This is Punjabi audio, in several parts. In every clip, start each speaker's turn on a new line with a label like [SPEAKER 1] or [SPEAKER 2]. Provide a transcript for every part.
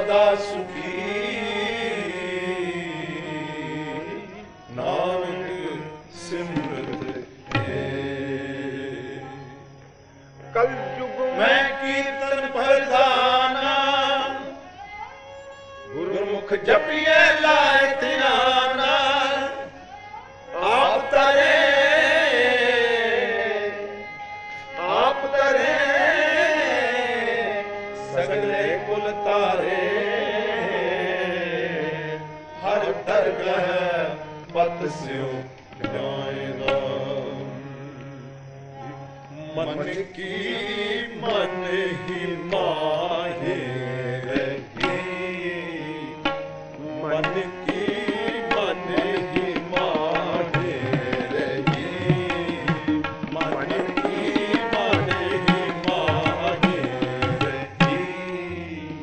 [SPEAKER 1] ਸਦਾ ਸੁਖੀ ਨਾਨਕ ਸਿਮਰਤ ਹੈ।
[SPEAKER 2] ਕਲ ਯੁਗ
[SPEAKER 1] ਮੈਂ ਕੀਰਤਨ ਪ੍ਰਧਾਨਾ ਗੁਰਮੁਖ ਜਪੀਏ ਲਾਇ ਧਿਆਨਾ ਆਪ ਤਰੇ ਸਗਲੇ ਕੁਲ ਤਾਰੇ ਹਰ ਦਰਗਹ ਪਤ ਸਿਉ ਜਾਇਦਾ ਮਨ ਕੀ ਮਨ ਹੀ ਮਾਹੇ ਰਹੀ ਮਨ ਕੀ ਮਨ ਹੀ ਮਾਹੇ ਰਹੀ ਮਨ ਕੀ ਮਨ ਹੀ ਮਾਹੇ ਰਹੀ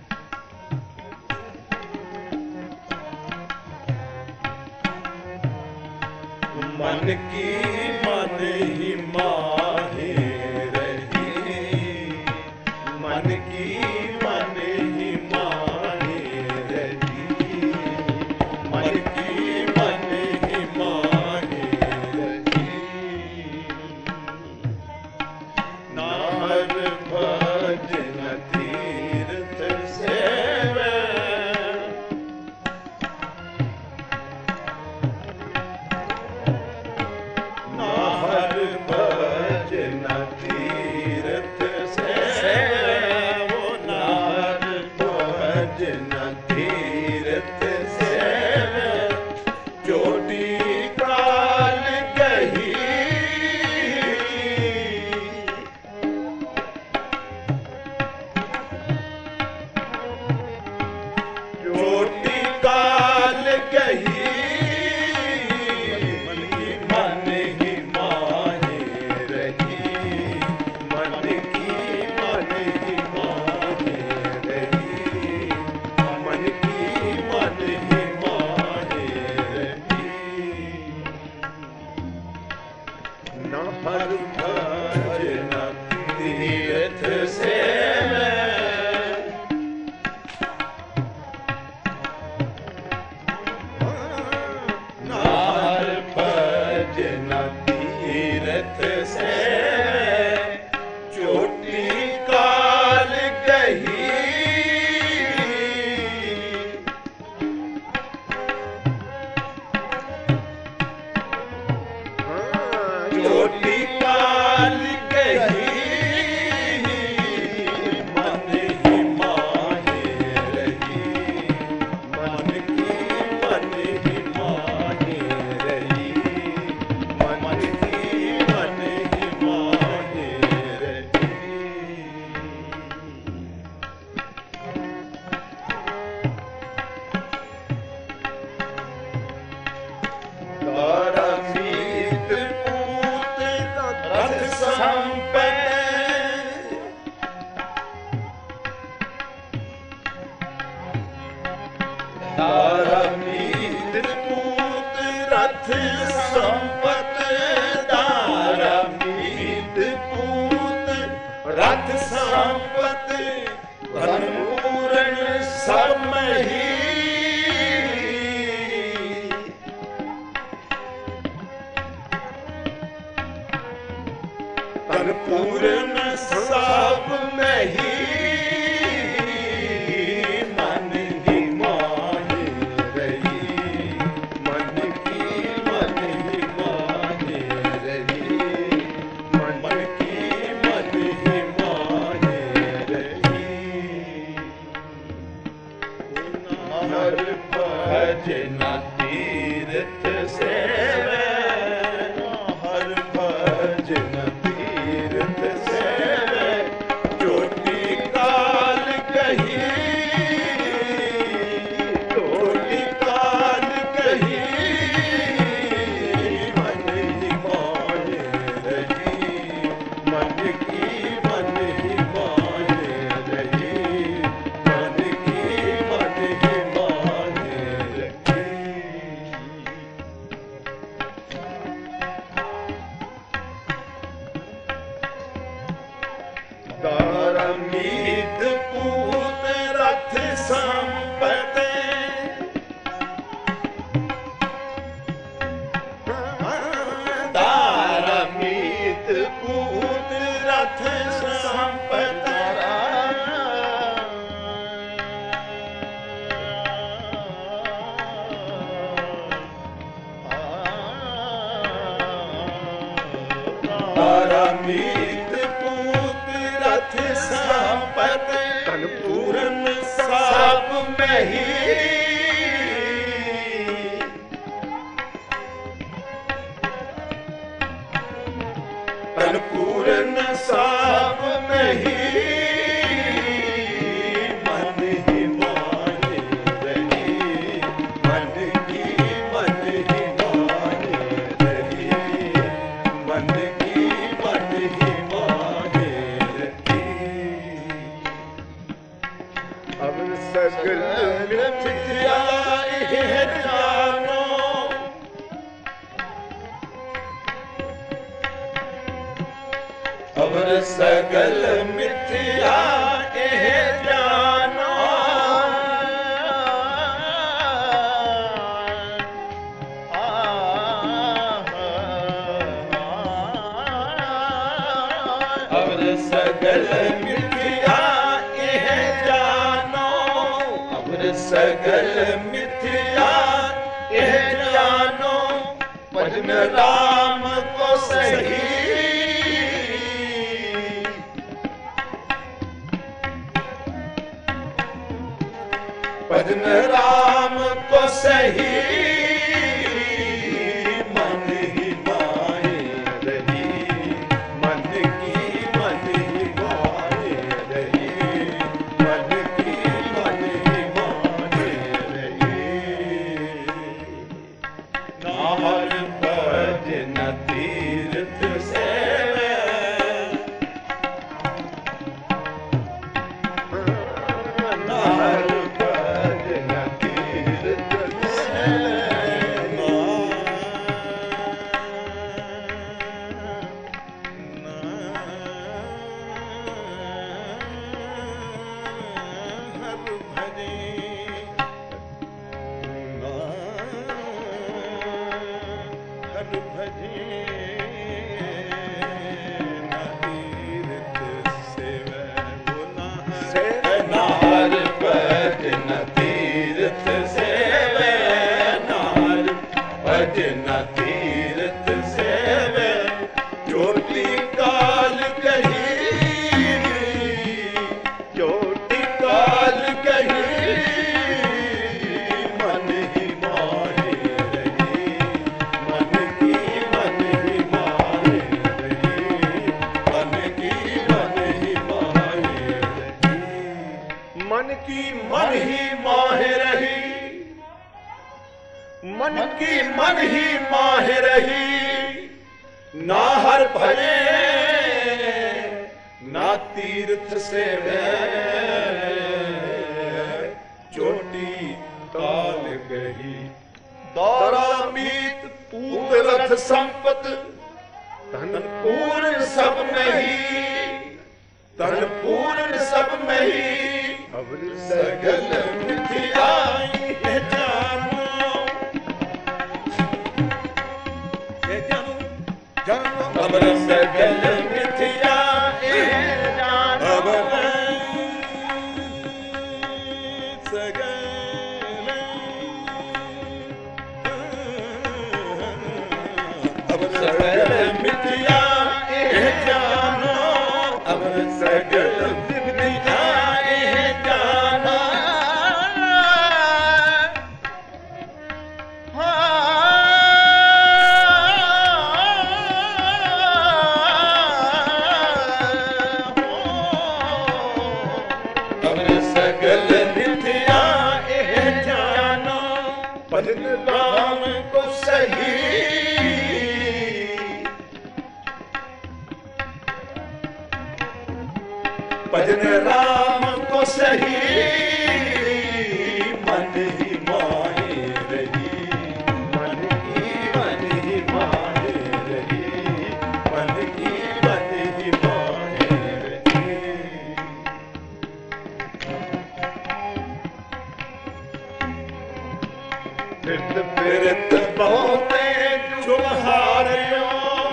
[SPEAKER 1] ਮਨ ਕੀ ਮਨ ਹੀ ਮਾਹੇ ਰਹੀ ਮਨ ਕੀ ਮਨ ਹੀ ਮਾਹੇ ਰਹੀ ਮਨ ਕੀ ਮਨ ਹੀ ਮਾਹੇ ਰਹੀ ਨਾ ਹਰ ਭਜਨ ਤੀਰਥ ਸੇਵੈ ਨਾ ਹਰ ਭਜਨ ਤੀਰਥ ਸੇਵੈ ਨਾ ਹਰ ਭਜਨ ਤੀਰਥ ਸੇਵੈ ਚੋਟੀ ਕਾਲ ਗਹੀ ਚੋਟੀ ਕਾਲ ਗਹੀ ਮਨ ਕੀ ਮਨ ਹੀ ਮਾਹੇ ਰਹੀ ਮਨ ਕੀ ਮਨ ਹੀ ਮਾਹੇ ਰਹੀ ਮਨ ਕੀ ਮਨ ਹੀ ਮਾਹੇ ਰਹੀ ਨਾ ਹਰ ਭਜਨ ਤੀਰਥ ਸੇਵੈ ਨਾ ਹਰ ਭਜਨ ਤੀਰਥ ਸੇਵੈ ਚੋਟੀ ਕਾਲ ਗਹੀ ਚੋਟੀ ਕਾਲ ਗਹੀ ਮਨ ਹੀ ਮਾਹੇ ਰਹੀ ਮਨ ਕੀ ਮਨ ਹੀ ਮਾਹੇ ਰਹੀ ਮਨ ਕੀ ਮਨ ਹੀ ਮਾਹੇ ਰਹੀ ਤਾਰਾ ਮੀਤ ਪੂਤ ਰਥ ਸੰਪੈ ਤਾਰਾ ਮੀਤ ਪੂਤ ਰਥ ਸੰਪਤ ਤਾਰਾ ਮੀਤ ਪੂਤ ਰਥ ਸੰਪਤ ਧਨ ਪੂਰਨ ਸਭ ਮਹੀ ਧਨ ਪੂਰਨ ਸਭ ਮਹੀ ਮਨ ਹੀ ਮਾਹੇ ਰਹੀ ਮਨ ਕੀ ਮਨ ਹੀ ਮਾਹੇ ਰਹੀ ਮਨ ਕੀ ਮਨ ਹੀ ਮਾਹੇ ਰਹੀ ਹਰ ਭਜਨ ਤੀਰਥ ਸੇਵੈ ਹਰ ਭਜਨ ਤੀਰਥ ਸੇਵੈ ਚੋਟੀ ਕਾਲ ਗਹੀ ਚੋਟੀ ਕਾਲ ਗਹੀ ਮਨ ਹੀ ਮਾਹੇ ਰਹੀ ਮਨ ਕੀ ਮਨ ਹੀ ਮਾਹੇ ਰਹੀ ਮਨ ਕੀ ਮਨ ਹੀ ਮਾਹੇ ਰਹੀ ਮੀਤ ਪੂਤ ਰਥ ਸੰਪਤ
[SPEAKER 2] ਧਨ
[SPEAKER 1] ਪੂਰਨ ਸਾਪ ਮਹੀ ਤਨ ਪੂਰਨ ਸਾਪ ਮਹੀ ਮਨ ਹੀ ਮਾਨੇ ਰਹੀ ਮਨ ਕੀ ਮਨ ਹੀ ਮਾਨੇ ਰਹੀ ਮਨ ਕੀ ਮਨ ਹੀ ਮਾਨੇ ਰਹੀ
[SPEAKER 2] ਅਵਨ ਸਗਲ
[SPEAKER 1] ਮਿਥਿਆ ਇਹ ਜਾਨੋ ਅਵਰ ਸਗਲ ਮਿਥਿਆ ਇਹ ਜਾਨੋ ਅਵਰ ਸਗਲ ਮਿਥਿਆ ਇਹ ਜਾਨੋ ਅਵਰ ਸਗਲ ਮਿਥਿਆ ਇਹ ਜਾਨੋ ਭਜਨ ਰਾਮ ਕੋ ਸਹੀ ਭਜਨ ਰਾਮ ਕੋ ਸਹੀ ਮਨ ਹੀ ਮਾਏ ਰਹੀ ਮਨ ਕੀ ਮਨ ਹੀ ਮਾਏ ਰਹੀ ਮਨ ਕੀ ਮਨ ਹੀ ਮਾਏ ਰਹੀ ਨਾਹਰ ਭਜਨ ਤੀਰਥ ਸੇਵੈ ਨਾਹਰ ਭਜਨ ਤੀਰਥ ਸੇਵੈ ਚੋਟੀ ਕਾਲ ਕਹੀ ਚੋਟੀ ਕਾਲ ਕਹੀ ਮਨ ਹੀ ਮਾਏ ਰਹੀ ਮਨ ਕੀ ਮਨ ਹੀ ਮਾਏ ਰਹੀ ਮਨ ਕੀ ਮਨ ਹੀ ਮਾਏ ਰਹੀ
[SPEAKER 2] ਮਨ ਕੀ
[SPEAKER 1] ਮਨ ਹੀ ਮਾਹਿ ਰਹੀ
[SPEAKER 2] ਮਨ
[SPEAKER 1] ਕੀ ਮਨ ਹੀ ਮਾਹਿ ਰਹੀ ਨਾ ਹਰ ਭਜੇ ਨਾ ਤੀਰਥ ਸੇਵੈ ਚੋਟੀ ਕਾਲ ਗਈ ਦਾਰਾ ਮੀਤ ਪੂਤ ਰਥ ਸੰਪਤ
[SPEAKER 2] ਧਨ
[SPEAKER 1] ਪੂਰਨ ਸਭ ਮਹੀ ਤਨ ਪੂਰਨ ਸਭ ਮਹੀ
[SPEAKER 2] ਅਵਨ
[SPEAKER 1] ਸਗਲ ਮਿਥਿਆਈ ਹੈ ਜਾਨੋ ਅਵਰ ਸਗਲ ਮਿਥਿਆ ਇਹ ਜਾਨੋ ਸਗਲ ਅਵਰ ਸਗਲ ਮਿਥਿਆ ਇਹ ਜਾਨੋ ਅਵਰ ਸਗਲ ਮਿਥਿਆ ਇਹ ਜਾਨੋ ਸਗਲ ਮਿਥਿਆ ਇਹ ਜਾਨੋ ਭਜਨ ਰਾਮ ਕੋ ਸਹੀ ਭਜਨ ਰਾਮ ਕੋ ਸਹੀ ਮਨ ਹੀ ਮਾਏ ਰਹੀ ਮਨ ਕੀ ਮਨ ਹੀ ਮਾਏ ਰਹੀ ਮਨ ਕੀ ਮਨ ਹੀ ਮਾਏ ਰਹੀ ਫਿਰਤ ਫਿਰਤ ਬਹੁਤੇ ਜੁਹਾਰਿਓ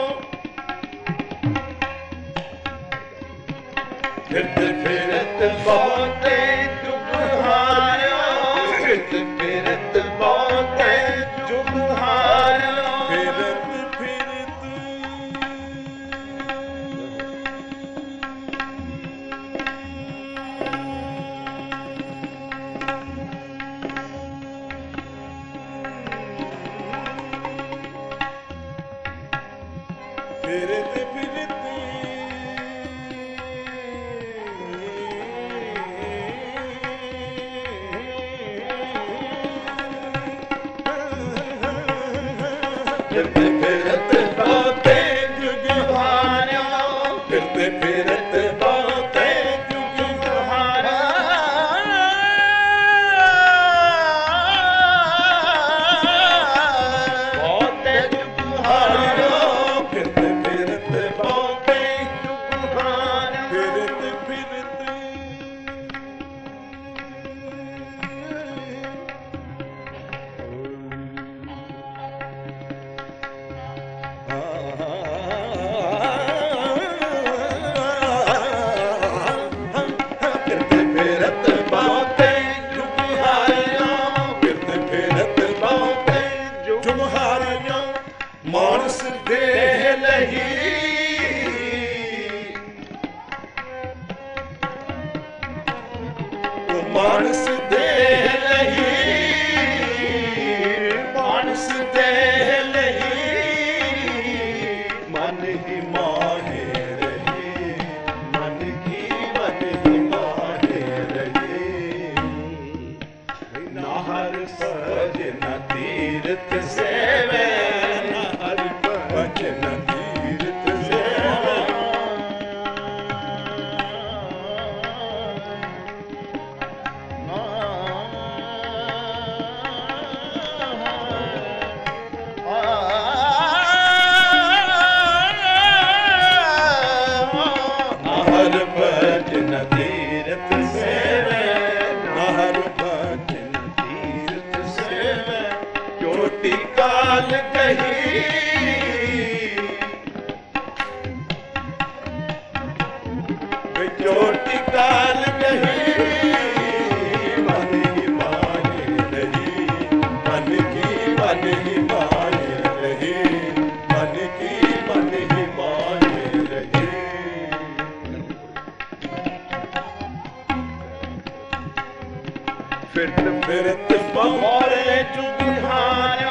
[SPEAKER 1] ਫਿਰਤ ਫਿਰਤ ਬਹੁਤੇ ਜੁਹਾਰਿਓ ਫਿਰਤ ਫਿਰਤ ਬਹੁਤੇ ਜੁਹਾਰਿਓ ਫਿਰਤ ਫਿਰਤ ਫਿਰਤ ਫਿਰਤ ਬਹੁਤੇ ਜੁਗ ਹਾਰਿਆ ਫਿਰਤ ਫਿਰਤ ਬਹੁਤੇ ਜੁਗ ਹਾਰਿਆ ਬਹੁਤੇ ਜੁਗ ਹਾਰਿਆ ਫਿਰਤ ਫਿਰਤ ਬਹੁਤੇ ਜੁਗ ਹਾਰਿਆ ਫਿਰਤ ਫਿਰਤ ਫਿਰਤ ਬਹੁਤੇ ਜੁਗ ਹਾਰਿਆ ਫਿਰਤ ਫਿਰਤ ਬਹੁਤੇ ਜੁਗ ਹਾਰਿਆ ਮਾਨਸ ਦੇਹ ਲਹੀ ਮਾਨਸ ਦੇਹ ਲਹੀ ਮਾਨਸ ਦੇਹ ਲਹੀ ਮਨ ਹੀ ਮਾਹੇ ਰਹੀ ਮਨ ਕੀ ਮਨ ਹੀ ਮਾਹੇ ਰਹੀ ਨਾਹਰ ਭਜਨ ਤੀਰਥ ਸੇਵੇ ਨਾਹਰ ਭਜਨ ਤੀਰਥ ਸੇਵੇ ਨਾਹਰ ਭਜਨ ਤੀਰਥ ਸੇਵੇ ਨਾਹਰ ਭਜਨ ਤੀਰਥ ਸੇਵੇ ਚੋਟੀ ਕਾਲ ਕਹੀ ਚੋਟੀ ਕਾਲ ਕਹੀ ਮਨ ਹੀ ਮਾਹੇ ਰਹੀ ਮਨ ਕੀ ਮਨ ਹੀ ਮਾਹੇ ਰਹੀ ਮਨ ਕੀ ਮਨ ਹੀ ਮਾਹੇ ਰਹੀ ਫਿਰਤ ਫਿਰਤ ਬਹੁਤੇ ਜੁਗ ਹਾਰਿਆ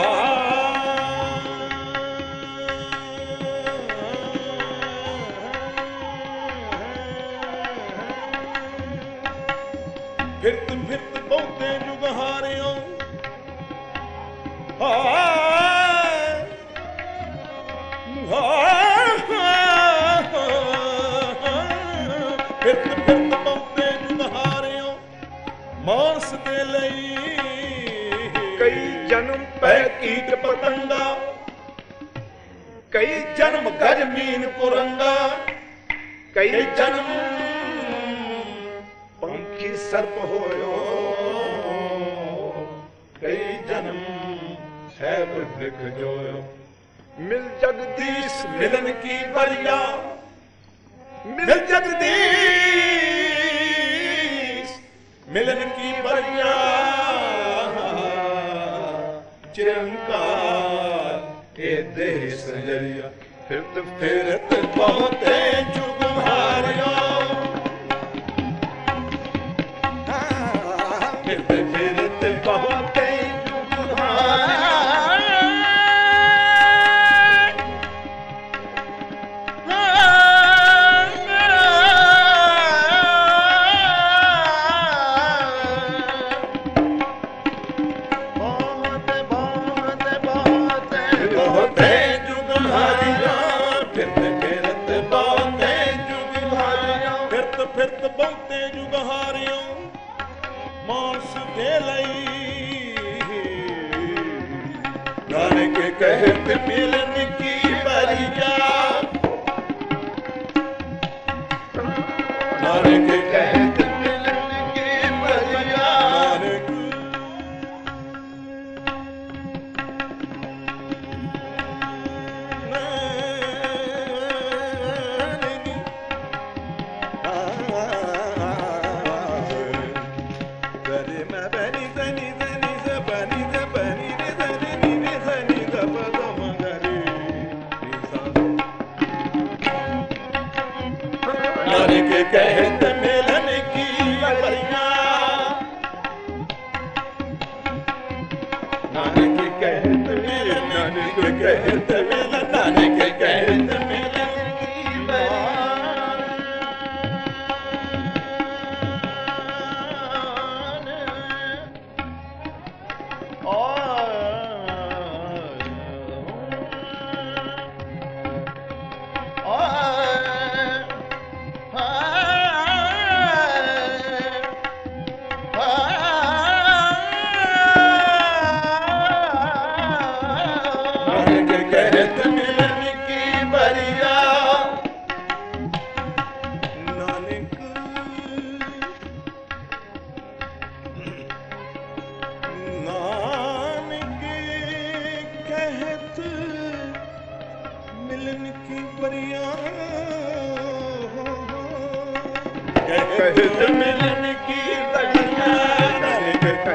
[SPEAKER 1] ਫਿਰਤ ਫਿਰਤ ਬਹੁਤੇ ਜੁਗ ਹਾਰਿਓ ਫਿਰਤ ਫਿਰਤ ਬਹੁਤੇ ਜੁਗ ਹਾਰਿਓ ਮਾਨਸ ਦੇ ਲਈ
[SPEAKER 2] ਕਈ ਜਨਮ
[SPEAKER 1] ਪੈ ਕੀਟ ਪਤੰਗਾ ਕਈ ਜਨਮ ਗਜ ਮੀਨ ਕੁਰੰਗਾ ਕਈ ਜਨਮ ਪੰਖੀ ਸਰਪ ਹੋਇਓ ਕਈ ਜਨਮ ਸਹਿਬ ਦਿਖ ਜੋਇਓ
[SPEAKER 2] ਮਿਲ ਜਗਦੀਸ਼
[SPEAKER 1] ਮਿਲਨ ਕੀ ਬਰੀਆ ਮਿਲ ਜਗਦੀਸ਼ ਮਿਲਨ ਕੀ ਬਰੀਆ ਚਿਰੰਕਾਰ ਇਹ ਦੇਹ ਸੰਜਰੀਆ ਫਿਰਤ ਫਿਰਤ ਬਹੁਤੇ ਜੁਗ ਹਾਰਿਓ ਫਿਰਤ ਫਿਰਤ ਬਹੁਤੇ ਜੁਗ ਬਹੁਤੇ ਜੁਗ ਹਾਰਿਆ ਫਿਰਤ ਫਿਰਤ ਬਹੁਤੇ ਜੁਗ ਹਾਰਿਆ ਫਿਰਤ ਫਿਰਤ ਬਹੁਤੇ ਜੁਗ ਹਾਰਿਓ ਮਾਨਸ ਦੇ ਲਈ ਨਾਨਕ ਕਹਿਤ ਮਿਲਨ ਕੀ ਬਰੀਆ ਨਾਨਕ ਕਹਿਤ ਮਿਲਨ ਕੀ ਬਰੀਆ ਨਾਨਕ ਨਾਨਕ ਕਹਿਤ ਮਿਲਨ ਕੀ ਬਰੀਆ ਨਾਨਕ ਕਹਿਤ ਮਿਲਨ ਨਾਨਕ ਕਹਿਤ ਮਿਲਨ ਨਾਨਕ ਕਹਿਤ ਮਿਲਨ ਕੀ ਬਰੀਆ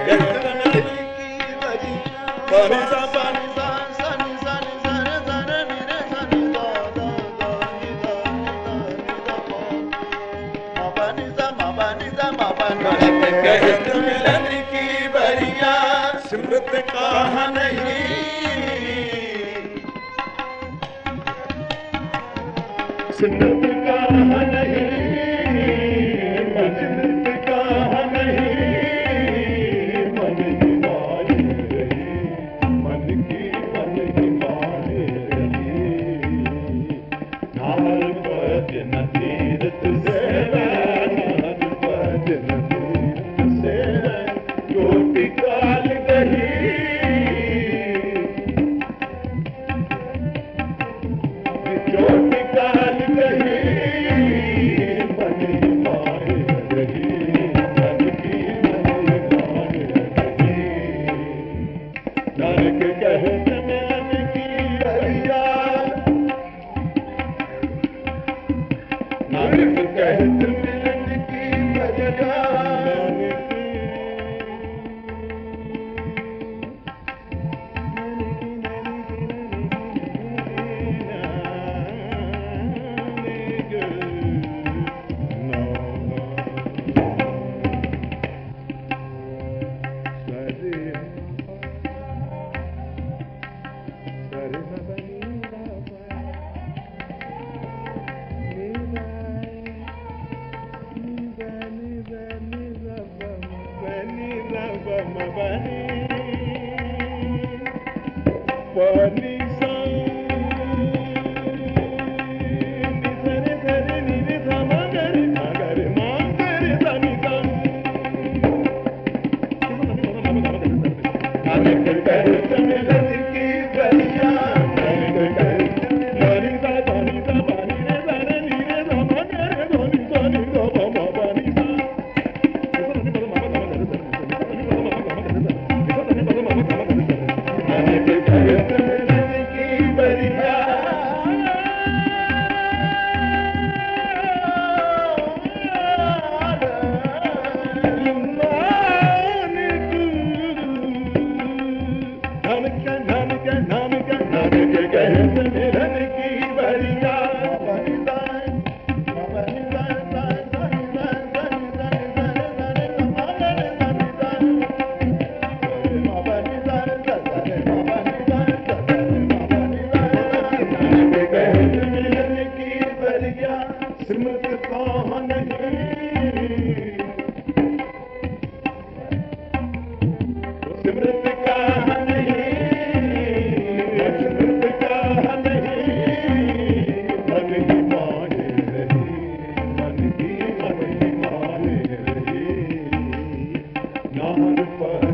[SPEAKER 1] कहत मिलन की बरिया सिमरत कहा नहीं सिमरत कहा नहीं सिमरत कहा नहीं मन की मान रही मन की मान रही नार पद न तीरथ से पर